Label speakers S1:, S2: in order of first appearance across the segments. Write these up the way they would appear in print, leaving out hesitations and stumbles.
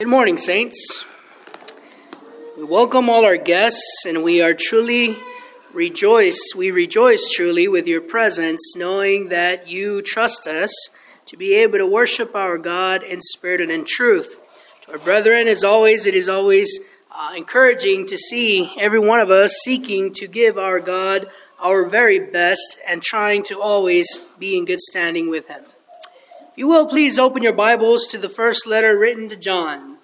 S1: Good morning, saints. We welcome all our guests, and we rejoice truly with your presence, knowing that you trust us to be able to worship our God in spirit and in truth. To our brethren, it is always encouraging to see every one of us seeking to give our God our very best and trying to always be in good standing with him. If you will, please open your Bibles to the first letter written by John.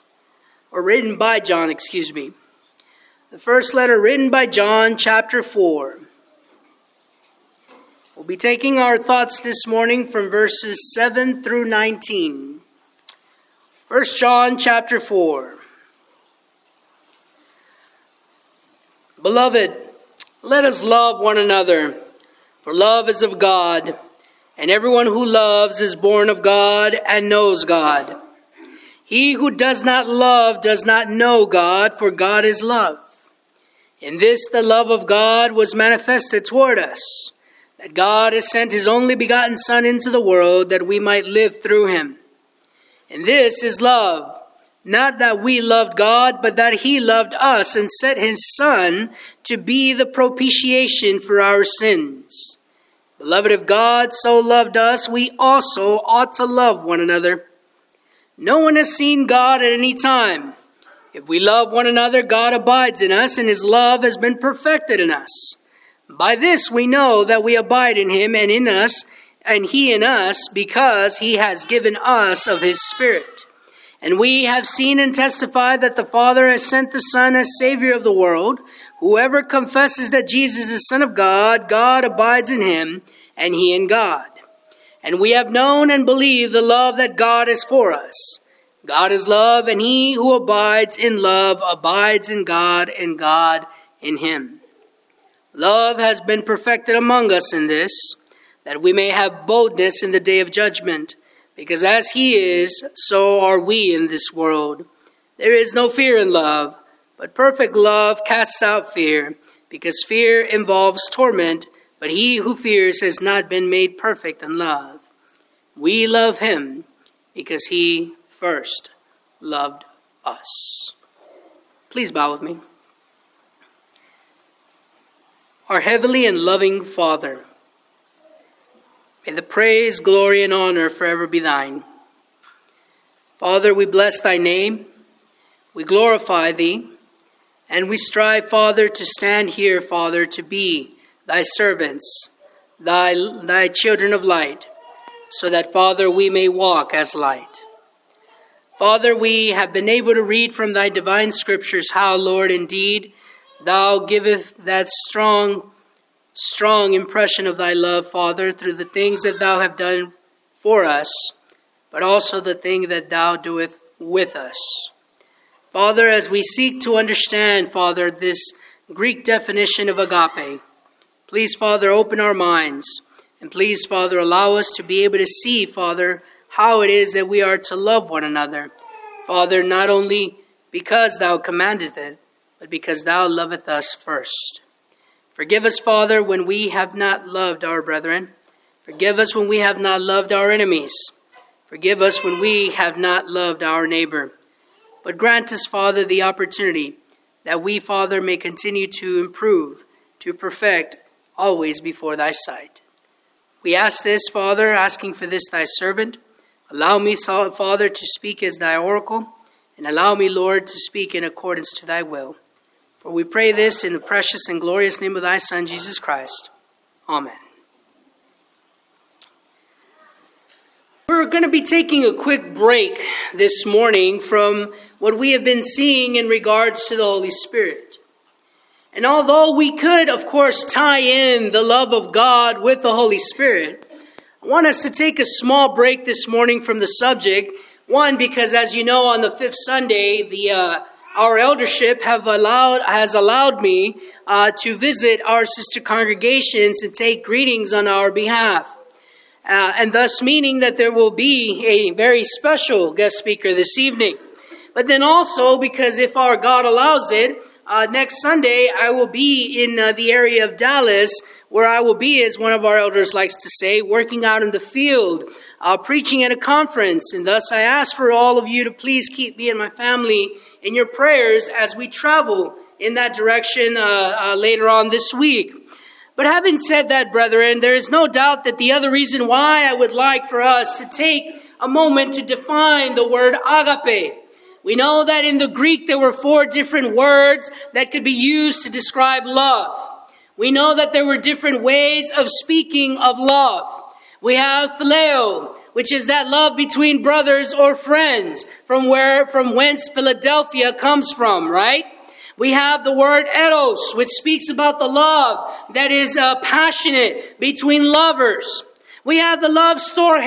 S1: The first letter written by John, chapter 4. We'll be taking our thoughts this morning from verses 7 through 19. 1 John, chapter 4. Beloved, let us love one another, for love is of God. And everyone who loves is born of God and knows God. He who does not love does not know God, for God is love. In this the love of God was manifested toward us, that God has sent his only begotten Son into the world, that we might live through him. And this is love, not that we loved God, but that he loved us and sent his Son to be the propitiation for our sins. Beloved, if God so loved us, we also ought to love one another. No one has seen God at any time. If we love one another, God abides in us, and his love has been perfected in us. By this we know that we abide in him and in us, and he in us, because he has given us of his Spirit. And we have seen and testified that the Father has sent the Son as Savior of the world. Whoever confesses that Jesus is Son of God, God abides in him, and he in God. And we have known and believed the love that God is for us. God is love, and he who abides in love abides in God, and God in him. Love has been perfected among us in this, that we may have boldness in the day of judgment. Because as he is, so are we in this world. There is no fear in love, but perfect love casts out fear, because fear involves torment, but he who fears has not been made perfect in love. We love him because he first loved us. Please bow with me. Our heavenly and loving Father, may the praise, glory, and honor forever be thine. Father, we bless thy name, we glorify thee, and we strive, Father, to stand here, Father, to be thy servants, thy children of light, so that, Father, we may walk as light. Father, we have been able to read from thy divine scriptures how, Lord, indeed, thou giveth that strong impression of thy love, Father, through the things that thou have done for us, but also the thing that thou doeth with us. Father, as we seek to understand, Father, this Greek definition of agape, please, Father, open our minds. And please, Father, allow us to be able to see, Father, how it is that we are to love one another. Father, not only because thou commandest it, but because thou loveth us first. Forgive us, Father, when we have not loved our brethren. Forgive us when we have not loved our enemies. Forgive us when we have not loved our neighbor. But grant us, Father, the opportunity that we, Father, may continue to improve, to perfect, always before thy sight. We ask this, Father, asking for this thy servant. Allow me, Father, to speak as thy oracle, and allow me, Lord, to speak in accordance to thy will. For we pray this in the precious and glorious name of thy Son, Jesus Christ. Amen. We're going to be taking a quick break this morning from what we have been seeing in regards to the Holy Spirit. And although we could, of course, tie in the love of God with the Holy Spirit, I want us to take a small break this morning from the subject. One, because as you know, on the fifth Sunday, our eldership has allowed me to visit our sister congregations and take greetings on our behalf. And thus meaning that there will be a very special guest speaker this evening. But then also, because if our God allows it, next Sunday I will be in the area of Dallas, where I will be, as one of our elders likes to say, working out in the field preaching at a conference. And thus I ask for all of you to please keep me and my family in your prayers as we travel in that direction later on this week. But having said that, brethren, there is no doubt that the other reason why I would like for us to take a moment to define the word agape. We know that in the Greek there were 4 different words that could be used to describe love. We know that there were different ways of speaking of love. We have phileo, which is that love between brothers or friends, from whence Philadelphia comes from, right? We have the word eros, which speaks about the love that is passionate between lovers. We have the love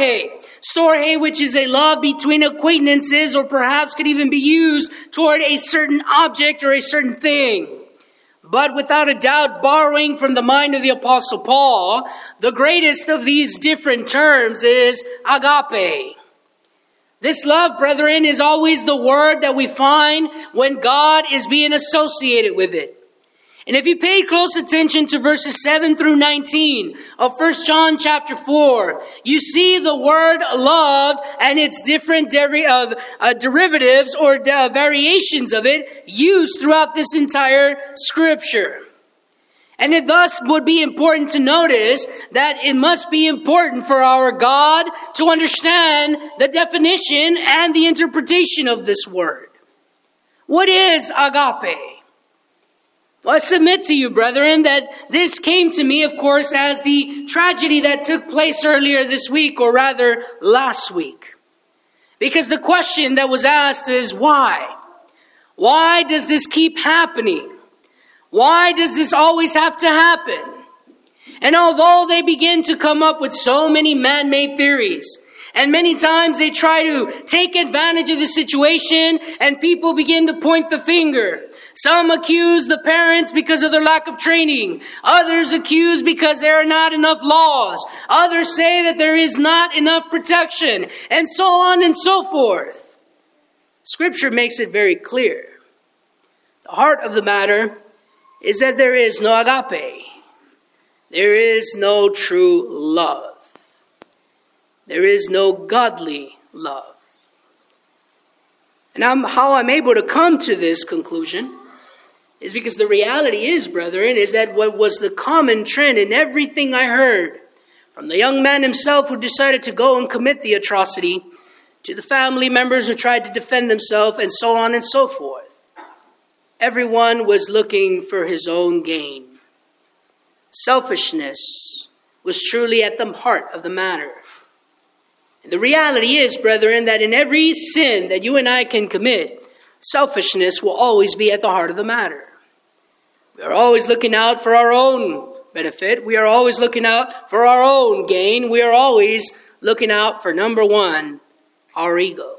S1: storge, which is a love between acquaintances, or perhaps could even be used toward a certain object or a certain thing. But without a doubt, borrowing from the mind of the Apostle Paul, the greatest of these different terms is agape. This love, brethren, is always the word that we find when God is being associated with it. And if you pay close attention to verses 7 through 19 of 1 John chapter 4, you see the word loved and its different derivatives or variations of it used throughout this entire scripture. And it thus would be important to notice that it must be important for our God to understand the definition and the interpretation of this word. What is agape? Well, I submit to you, brethren, that this came to me, of course, as the tragedy that took place earlier this week, or rather last week. Because the question that was asked is, why? Why does this keep happening? Why does this always have to happen? And although they begin to come up with so many man-made theories, and many times they try to take advantage of the situation, and people begin to point the finger. Some accuse the parents because of their lack of training. Others accuse because there are not enough laws. Others say that there is not enough protection, and so on and so forth. Scripture makes it very clear. The heart of the matter is that there is no agape. There is no true love. There is no godly love. And how I'm able to come to this conclusion is because the reality is, brethren, is that what was the common trend in everything I heard, from the young man himself who decided to go and commit the atrocity, to the family members who tried to defend themselves, and so on and so forth. Everyone was looking for his own gain. Selfishness was truly at the heart of the matter. And the reality is, brethren, that in every sin that you and I can commit, selfishness will always be at the heart of the matter. We are always looking out for our own benefit. We are always looking out for our own gain. We are always looking out for, number one, our ego.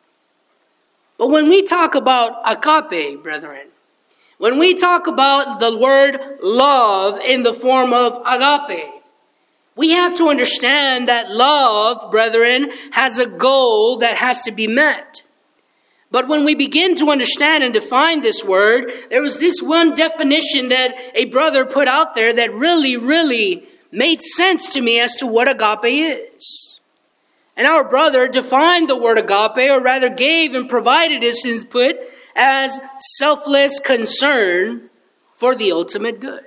S1: But when we talk about agape, brethren, when we talk about the word love in the form of agape, we have to understand that love, brethren, has a goal that has to be met. But when we begin to understand and define this word, there was this one definition that a brother put out there that really made sense to me as to what agape is. And our brother defined the word agape, or rather gave and provided his input, as selfless concern for the ultimate good.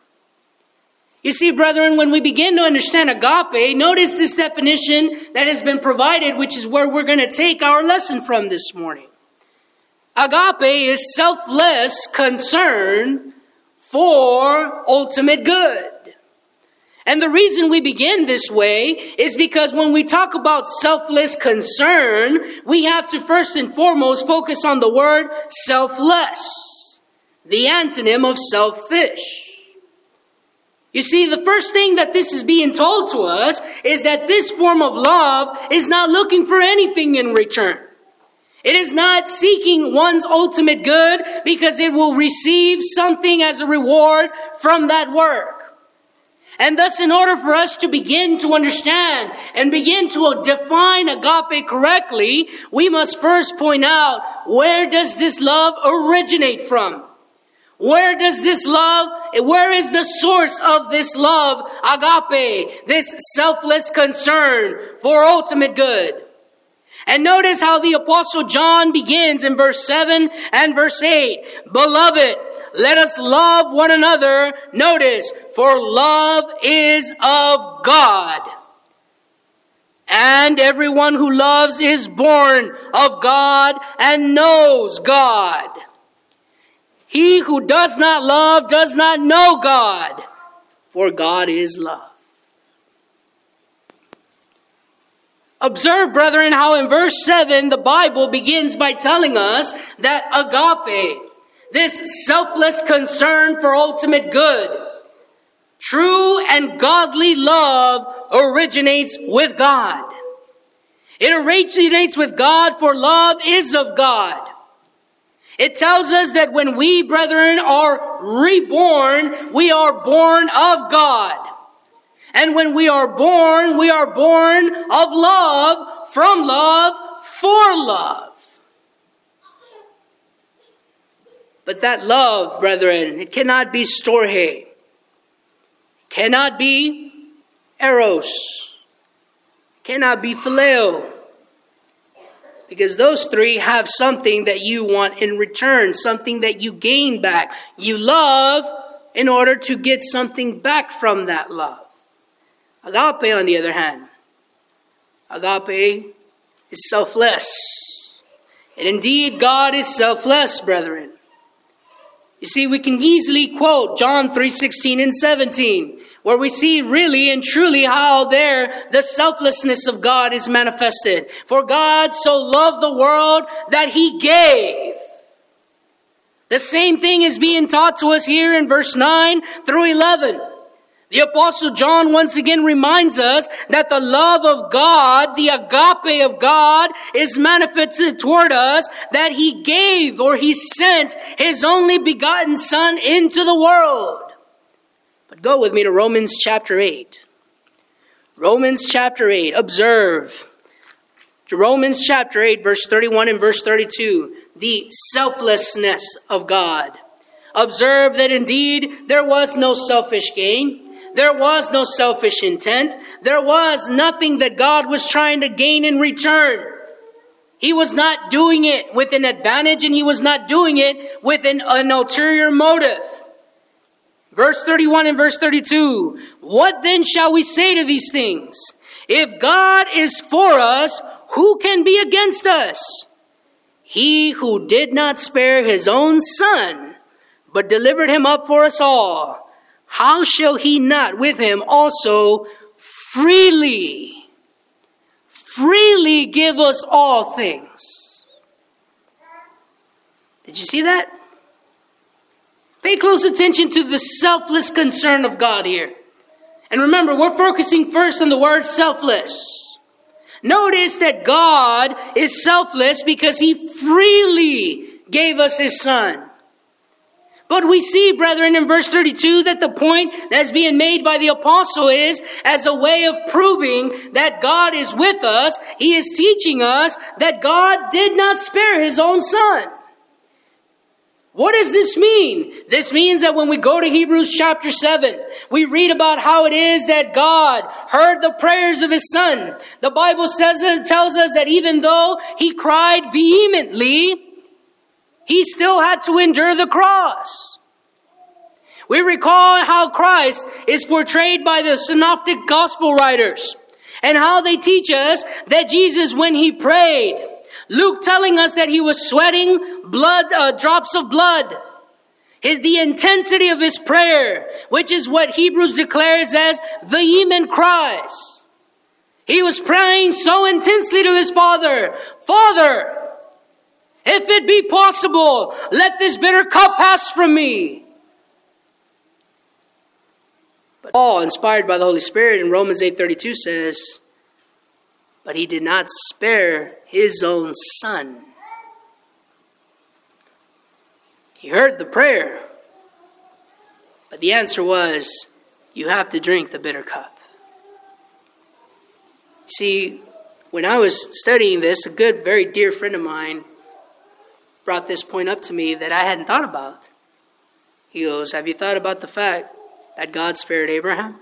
S1: You see, brethren, when we begin to understand agape, notice this definition that has been provided, which is where we're going to take our lesson from this morning. Agape is selfless concern for ultimate good. And the reason we begin this way is because when we talk about selfless concern, we have to first and foremost focus on the word selfless, the antonym of selfish. You see, the first thing that this is being told to us is that this form of love is not looking for anything in return. It is not seeking one's ultimate good because it will receive something as a reward from that work. And thus, in order for us to begin to understand and begin to define agape correctly, we must first point out, where does this love originate from? Where is the source of this love, agape, this selfless concern for ultimate good? And notice how the Apostle John begins in verse 7 and verse 8. Beloved, let us love one another. Notice, for love is of God. And everyone who loves is born of God and knows God. He who does not love does not know God, for God is love. Observe, brethren, how in verse 7 the Bible begins by telling us that agape, this selfless concern for ultimate good, true and godly love originates with God. It originates with God, for love is of God. It tells us that when we, brethren, are reborn, we are born of God. And when we are born of love, from love, for love. But that love, brethren, it cannot be storge, cannot be eros, cannot be phileo. Because those three have something that you want in return, something that you gain back. You love in order to get something back from that love. Agape, on the other hand, agape is selfless. And indeed, God is selfless, brethren. You see, we can easily quote John 3:16 and 17, where we see really and truly how there the selflessness of God is manifested. For God so loved the world that He gave. The same thing is being taught to us here in verse 9 through 11. The Apostle John once again reminds us that the love of God, the agape of God, is manifested toward us, that He gave or He sent His only begotten Son into the world. But go with me to Romans chapter 8. Romans chapter 8. Observe. Romans chapter 8, verse 31 and verse 32. The selflessness of God. Observe that indeed there was no selfish gain. There was no selfish intent. There was nothing that God was trying to gain in return. He was not doing it with an advantage, and He was not doing it with an ulterior motive. Verse 31 and verse 32. What then shall we say to these things? If God is for us, who can be against us? He who did not spare His own Son, but delivered Him up for us all, how shall He not with Him also freely give us all things? Did you see that? Pay close attention to the selfless concern of God here. And remember, we're focusing first on the word selfless. Notice that God is selfless because He freely gave us His Son. But we see, brethren, in verse 32 that the point that's being made by the apostle is, as a way of proving that God is with us, he is teaching us that God did not spare His own Son. What does this mean? This means that when we go to Hebrews chapter 7, we read about how it is that God heard the prayers of His Son. The Bible tells us that even though He cried vehemently, He still had to endure the cross. We recall how Christ is portrayed by the synoptic gospel writers and how they teach us that Jesus, when He prayed, Luke telling us that He was sweating drops of blood. The intensity of His prayer, which is what Hebrews declares as vehement cries. He was praying so intensely to His Father, Father, if it be possible, let this bitter cup pass from me. But Paul, inspired by the Holy Spirit in Romans 8:32 says, but He did not spare His own Son. He heard the prayer, but the answer was, you have to drink the bitter cup. See, when I was studying this, a good, very dear friend of mine brought this point up to me that I hadn't thought about. He goes, have you thought about the fact that God spared Abraham?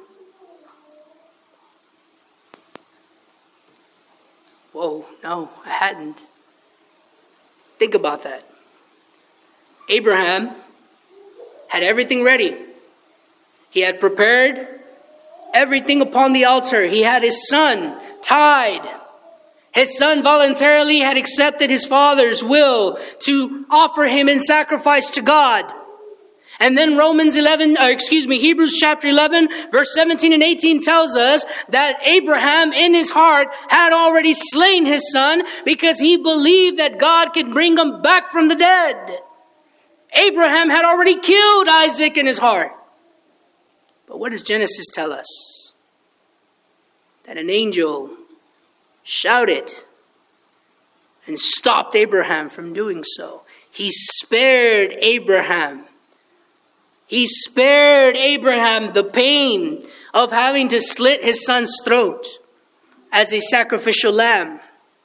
S1: Whoa, no, I hadn't. Think about that. Abraham had everything ready. He had prepared everything upon the altar. He had his son tied. His son voluntarily had accepted his father's will to offer him in sacrifice to God. And then Hebrews chapter 11, verse 17 and 18 tells us that Abraham in his heart had already slain his son because he believed that God could bring him back from the dead. Abraham had already killed Isaac in his heart. But what does Genesis tell us? That an angel shouted and stopped Abraham from doing so. He spared Abraham. He spared Abraham the pain of having to slit his son's throat as a sacrificial lamb.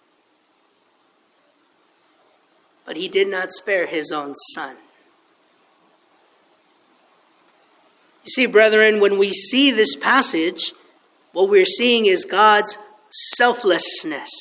S1: But he did not spare his own son. You see, brethren, when we see this passage, what we're seeing is God's selflessness.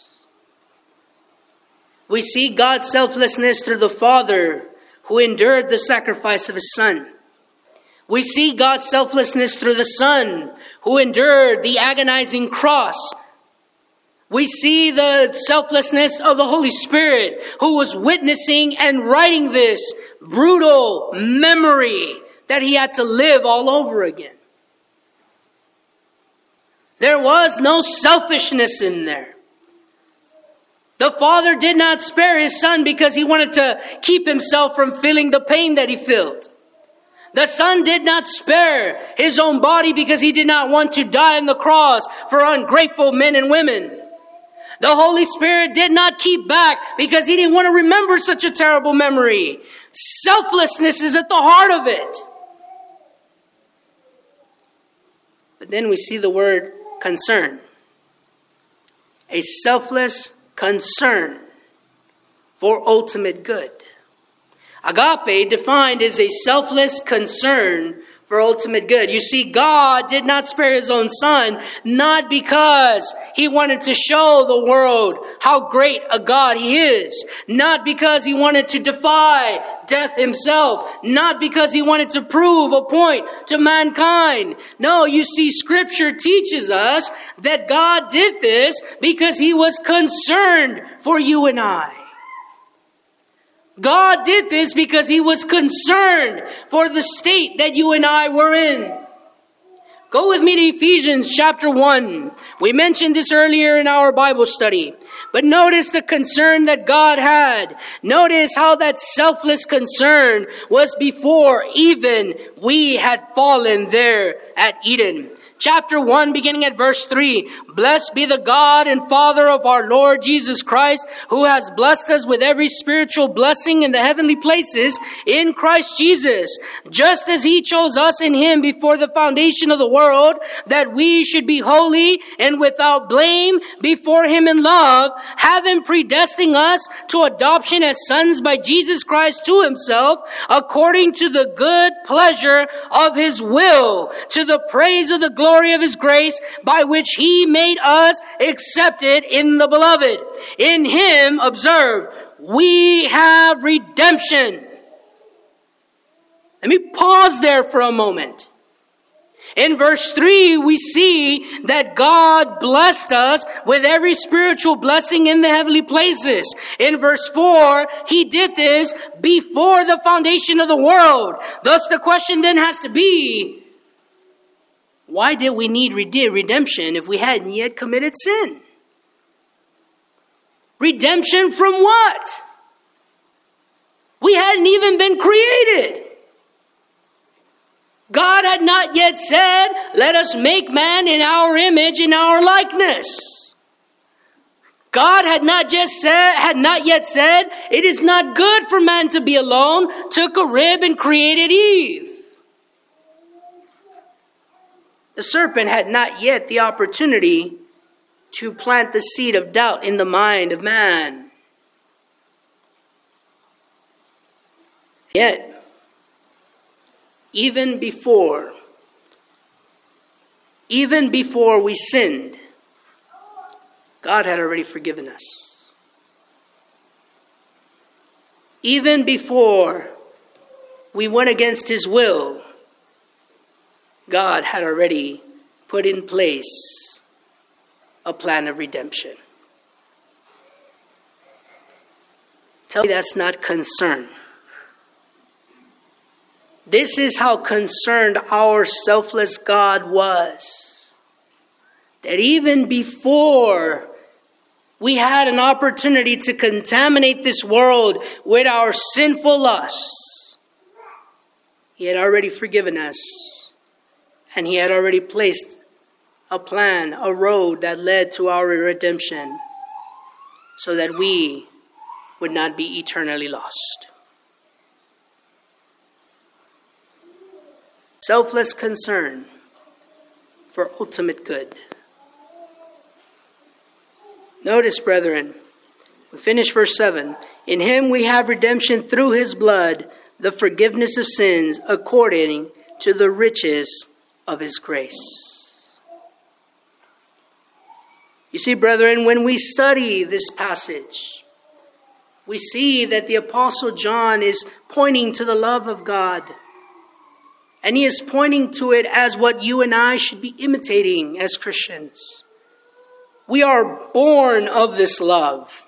S1: We see God's selflessness through the Father who endured the sacrifice of his Son. We see God's selflessness through the Son who endured the agonizing cross. We see the selflessness of the Holy Spirit who was witnessing and writing this brutal memory that he had to live all over again. There was no selfishness in there. The Father did not spare his Son because he wanted to keep himself from feeling the pain that he felt. The Son did not spare his own body because he did not want to die on the cross for ungrateful men and women. The Holy Spirit did not keep back because he didn't want to remember such a terrible memory. Selflessness is at the heart of it. But then we see the word concern. A selfless concern for ultimate good. Agape, defined as a selfless concern for ultimate good. You see, God did not spare his own Son, not because he wanted to show the world how great a God he is, not because he wanted to defy death himself, not because he wanted to prove a point to mankind. No, you see, Scripture teaches us that God did this because he was concerned for you and I. God did this because he was concerned for the state that you and I were in. Go with me to Ephesians chapter 1. We mentioned this earlier in our Bible study. But notice the concern that God had. Notice how that selfless concern was before even we had fallen there at Eden. Chapter 1, beginning at verse 3. Blessed be the God and Father of our Lord Jesus Christ, who has blessed us with every spiritual blessing in the heavenly places in Christ Jesus, just as he chose us in him before the foundation of the world, that we should be holy and without blame before him in love, having predestined us to adoption as sons by Jesus Christ to himself, according to the good pleasure of his will, to the praise of the glory of his grace, by which he made us accepted in the beloved. In him, observe, we have redemption. Let me pause there for a moment. In verse 3, we see that God blessed us with every spiritual blessing in the heavenly places. In verse 4, he did this before the foundation of the world. Thus the question then has to be, why did we need redemption if we hadn't yet committed sin? Redemption from what? We hadn't even been created. God had not yet said, let us make man in our image, in our likeness. God had not yet said, it is not good for man to be alone, took a rib and created Eve. The serpent had not yet the opportunity to plant the seed of doubt in the mind of man. Yet, even before we sinned, God had already forgiven us. Even before we went against his will, God had already put in place a plan of redemption. Tell me that's not concern. This is how concerned our selfless God was. That even before we had an opportunity to contaminate this world with our sinful lusts, he had already forgiven us. And he had already placed a plan, a road that led to our redemption, so that we would not be eternally lost. Selfless concern for ultimate good. Notice, brethren, we finish verse 7. In him we have redemption through his blood, the forgiveness of sins according to the riches of his grace. You see, brethren, when we study this passage, we see that the Apostle John is pointing to the love of God. And he is pointing to it as what you and I should be imitating as Christians. We are born of this love.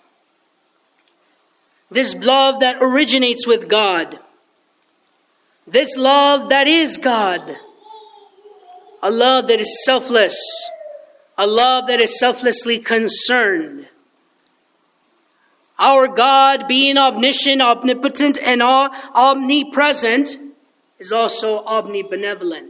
S1: This love that originates with God. This love that is God. A love that is selfless. A love that is selflessly concerned. Our God, being omniscient, omnipotent, and omnipresent, is also omnibenevolent.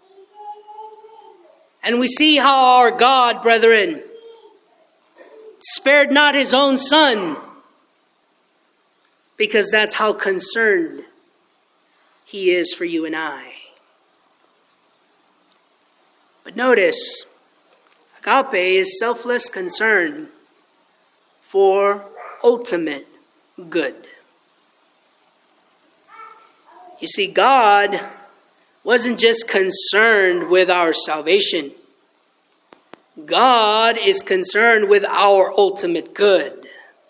S1: And we see how our God, brethren, spared not his own Son, because that's how concerned he is for you and I. But notice, agape is selfless concern for ultimate good. You see, God wasn't just concerned with our salvation. God is concerned with our ultimate good.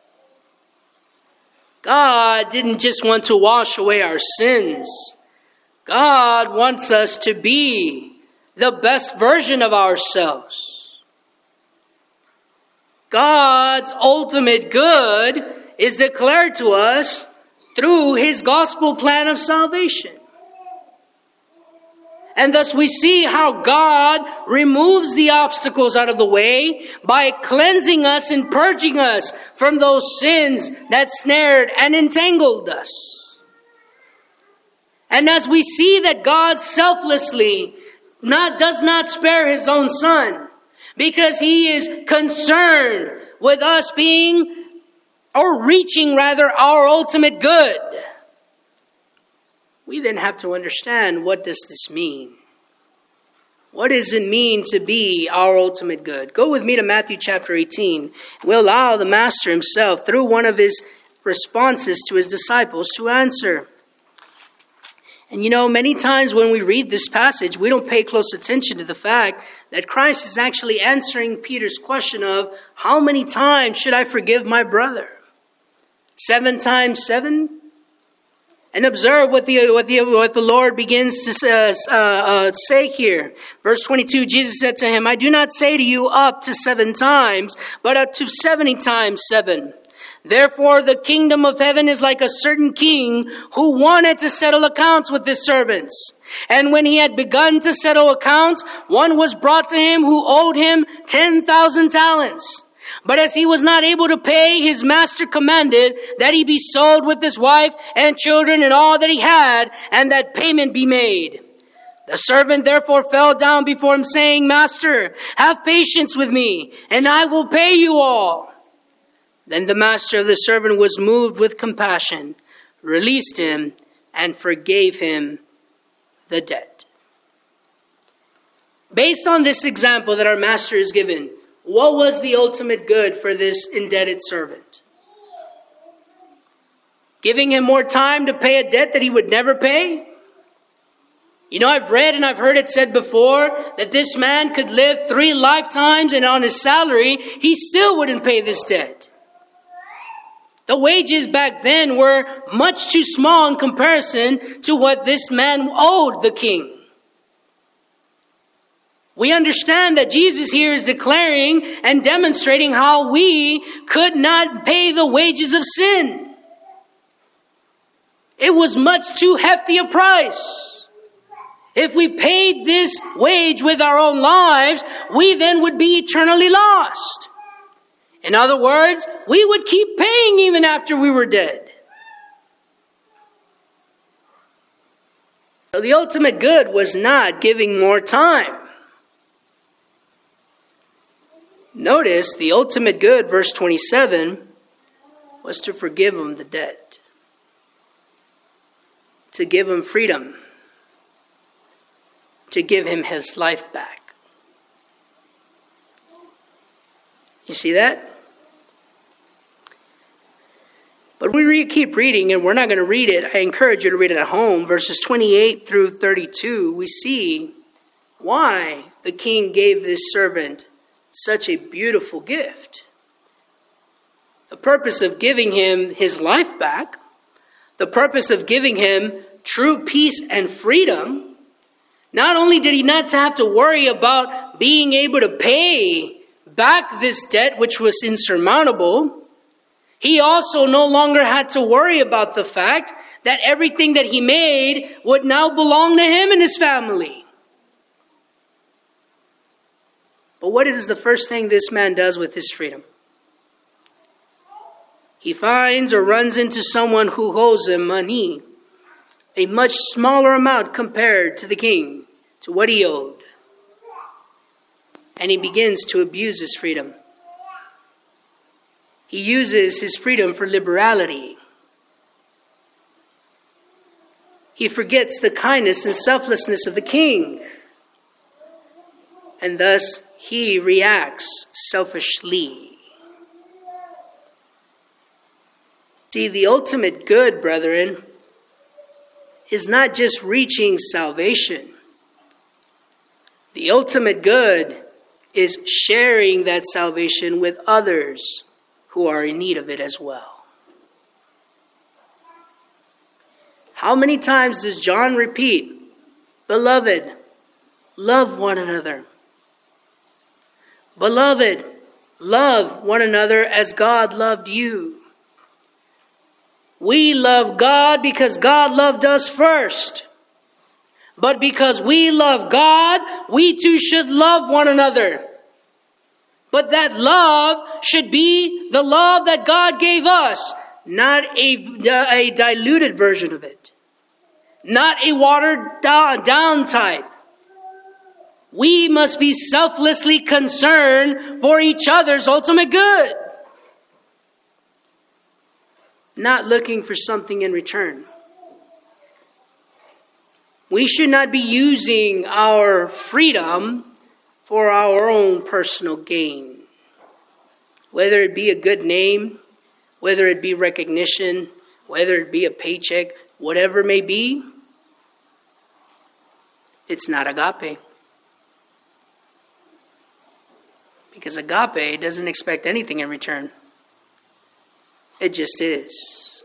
S1: God didn't just want to wash away our sins. God wants us to be the best version of ourselves. God's ultimate good is declared to us through his gospel plan of salvation. And thus we see how God removes the obstacles out of the way by cleansing us and purging us from those sins that snared and entangled us. And as we see that God selflessly does not spare his own Son, because he is concerned with us reaching our ultimate good. We then have to understand, what does this mean? What does it mean to be our ultimate good? Go with me to Matthew chapter 18. We'll allow the Master himself, through one of his responses to his disciples, to answer. And many times when we read this passage, we don't pay close attention to the fact that Christ is actually answering Peter's question of, how many times should I forgive my brother? 7 times 7? And observe what the Lord begins to say here. Verse 22, Jesus said to him, I do not say to you up to 7 times, but up to 70 times 7. Therefore, the kingdom of heaven is like a certain king who wanted to settle accounts with his servants. And when he had begun to settle accounts, one was brought to him who owed him 10,000 talents. But as he was not able to pay, his master commanded that he be sold with his wife and children and all that he had, and that payment be made. The servant therefore fell down before him, saying, Master, have patience with me, and I will pay you all. Then the master of the servant was moved with compassion, released him, and forgave him the debt. Based on this example that our master has given, what was the ultimate good for this indebted servant? Giving him more time to pay a debt that he would never pay? You know, I've read and I've heard it said before that this man could live 3 lifetimes and on his salary, he still wouldn't pay this debt. The wages back then were much too small in comparison to what this man owed the king. We understand that Jesus here is declaring and demonstrating how we could not pay the wages of sin. It was much too hefty a price. If we paid this wage with our own lives, we then would be eternally lost. In other words, we would keep paying even after we were dead. So the ultimate good was not giving more time. Notice the ultimate good, verse 27, was to forgive him the debt. To give him freedom. To give him his life back. You see that? But we keep reading, and we're not going to read it. I encourage you to read it at home. Verses 28 through 32, we see why the king gave this servant such a beautiful gift. The purpose of giving him his life back, the purpose of giving him true peace and freedom. Not only did he not have to worry about being able to pay back this debt, which was insurmountable, he also no longer had to worry about the fact that everything that he made would now belong to him and his family. But what is the first thing this man does with his freedom? He finds or runs into someone who owes him money, a much smaller amount compared to the king, to what he owed. And he begins to abuse his freedom. He uses his freedom for liberality. He forgets the kindness and selflessness of the king. And thus he reacts selfishly. See, the ultimate good, brethren, is not just reaching salvation. The ultimate good is sharing that salvation with others who are in need of it as well. How many times does John repeat, "Beloved, love one another. Beloved, love one another as God loved you." We love God because God loved us first. But because we love God, we too should love one another. But that love should be the love that God gave us, not a diluted version of it, not a watered down type. We must be selflessly concerned for each other's ultimate good, not looking for something in return. We should not be using our freedom for our own personal gain. Whether it be a good name, whether it be recognition, whether it be a paycheck, whatever it may be, it's not agape. Because agape doesn't expect anything in return. It just is.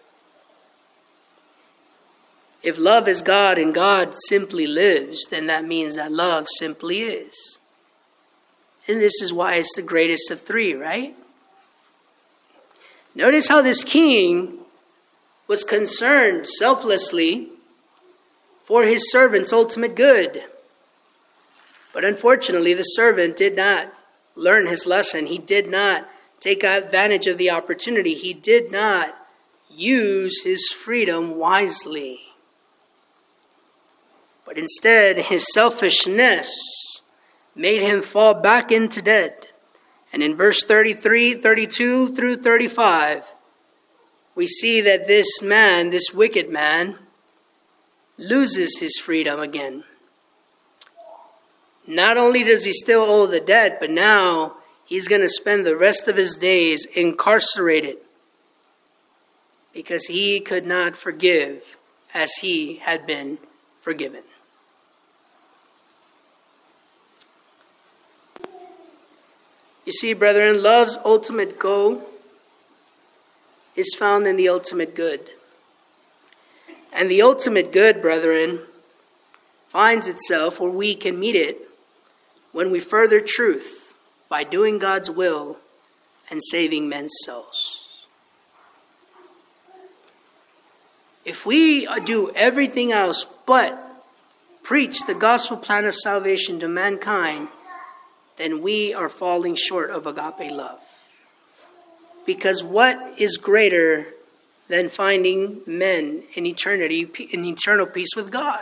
S1: If love is God and God simply lives, then that means that love simply is. And this is why it's the greatest of three, right? Notice how this king was concerned selflessly for his servant's ultimate good. But unfortunately, the servant did not learn his lesson. He did not take advantage of the opportunity. He did not use his freedom wisely. But instead, his selfishness made him fall back into debt. And in verse 33, 32 through 35, we see that this man, this wicked man, loses his freedom again. Not only does he still owe the debt, but now he's going to spend the rest of his days incarcerated because he could not forgive as he had been forgiven. You see, brethren, love's ultimate goal is found in the ultimate good. And the ultimate good, brethren, finds itself where we can meet it when we further truth by doing God's will and saving men's souls. If we do everything else but preach the gospel plan of salvation to mankind, then we are falling short of agape love. Because what is greater than finding men in eternity, in eternal peace with God?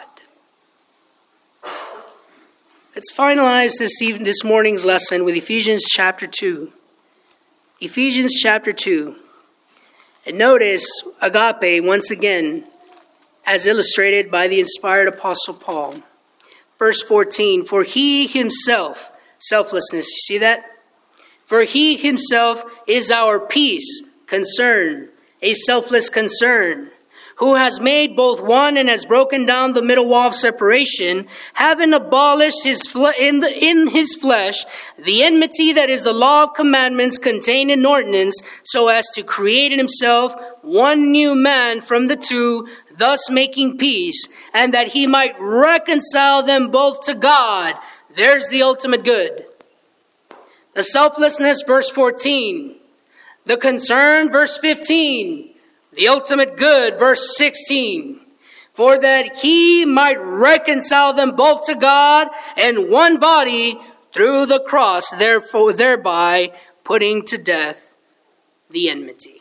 S1: Let's finalize this morning's lesson with Ephesians chapter 2. Ephesians chapter 2. And notice agape once again as illustrated by the inspired Apostle Paul. Verse 14, for he himself, selflessness, you see that? For he himself is our peace, concern, a selfless concern, who has made both one and has broken down the middle wall of separation, having abolished in his flesh the enmity that is the law of commandments contained in ordinance, so as to create in himself one new man from the two, thus making peace, and that he might reconcile them both to God. There's the ultimate good. The selflessness, verse 14. The concern, verse 15. The ultimate good, verse 16. For that he might reconcile them both to God in one body through the cross, therefore thereby putting to death the enmity.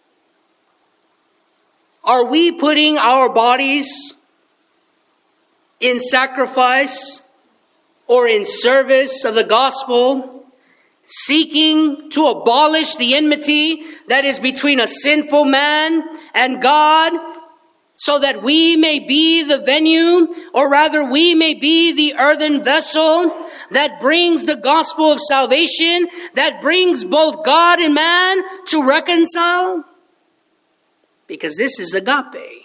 S1: Are we putting our bodies in sacrifice or in service of the gospel, seeking to abolish the enmity that is between a sinful man and God, so that we may be the venue, or rather we may be the earthen vessel that brings the gospel of salvation, that brings both God and man to reconcile? Because this is agape.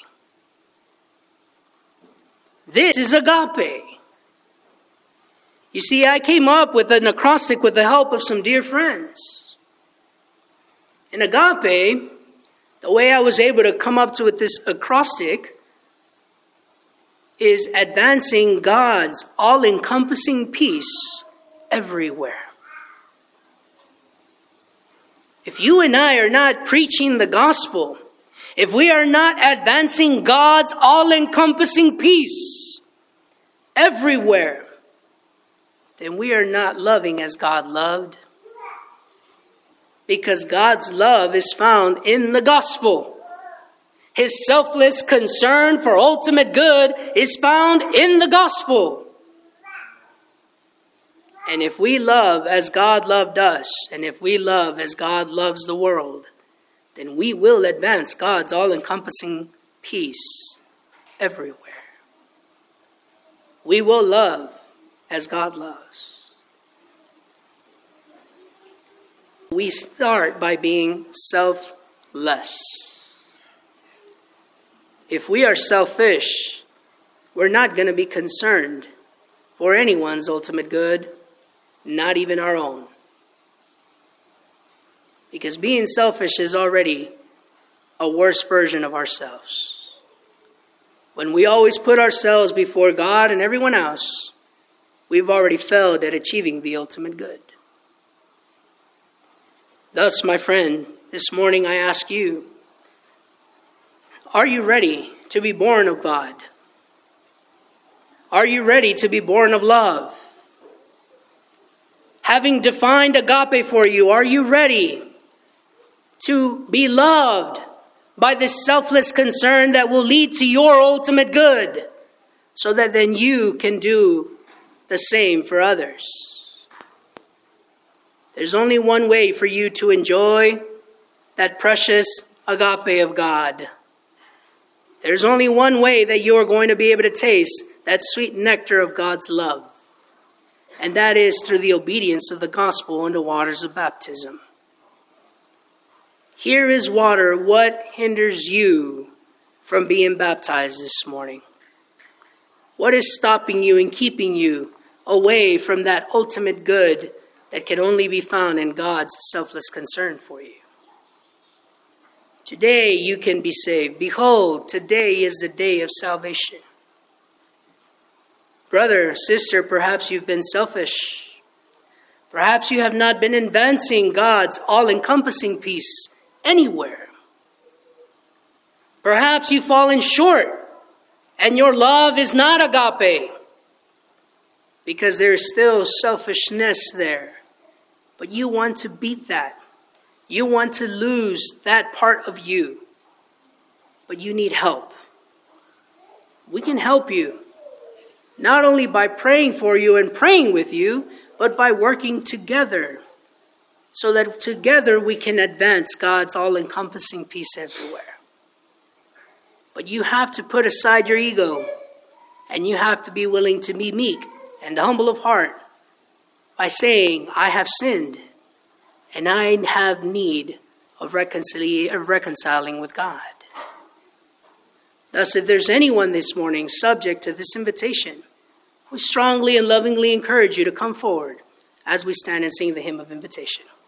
S1: This is agape. You see, I came up with an acrostic with the help of some dear friends. In agape, the way I was able to come up with this acrostic is advancing God's all-encompassing peace everywhere. If you and I are not preaching the gospel, if we are not advancing God's all-encompassing peace everywhere, then we are not loving as God loved. Because God's love is found in the gospel. His selfless concern for ultimate good is found in the gospel. And if we love as God loved us, and if we love as God loves the world, then we will advance God's all-encompassing peace everywhere. We will love as God loves. We start by being selfless. If we are selfish, we're not going to be concerned for anyone's ultimate good, not even our own. Because being selfish is already a worse version of ourselves. When we always put ourselves before God and everyone else, we've already failed at achieving the ultimate good. Thus, my friend, this morning I ask you, are you ready to be born of God? Are you ready to be born of love? Having defined agape for you, are you ready to be loved by this selfless concern that will lead to your ultimate good, so that then you can do the same for others? There's only one way for you to enjoy that precious agape of God. There's only one way that you're going to be able to taste that sweet nectar of God's love. And that is through the obedience of the gospel and the waters of baptism. Here is water. What hinders you from being baptized this morning? What is stopping you and keeping you away from that ultimate good that can only be found in God's selfless concern for you. Today you can be saved. Behold, today is the day of salvation. Brother, sister, perhaps you've been selfish. Perhaps you have not been advancing God's all-encompassing peace anywhere. Perhaps you've fallen short and your love is not agape because there is still selfishness there. But you want to beat that. You want to lose that part of you. But you need help. We can help you. Not only by praying for you and praying with you, but by working together. So that together we can advance God's all-encompassing peace everywhere. But you have to put aside your ego. And you have to be willing to be meek and humble of heart. By saying, I have sinned. And I have need of reconciling with God. Thus, if there's anyone this morning subject to this invitation, we strongly and lovingly encourage you to come forward as we stand and sing the hymn of invitation.